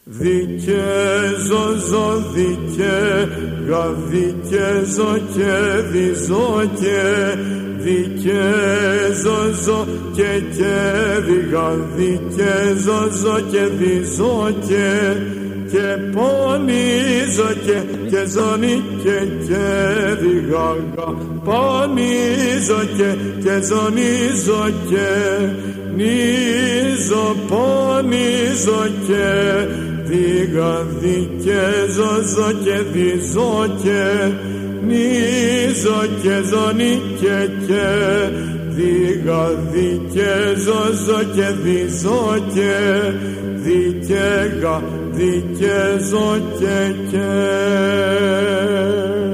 Δικαιζόζω, δικαιζό και διζώκε, δικαιζόζω και διγα, δικαιζόζω και διζώκε, και πονίζω και ζωνή και διγάγα, πονίζω και ζωνίζω και νίζω, πονίζω και δίγα, δικαιζόζω και διζώ και νίζω και ζωνή και δίγα, δικαιζόζω και διζώ και δικαίγα, δικαιζώ και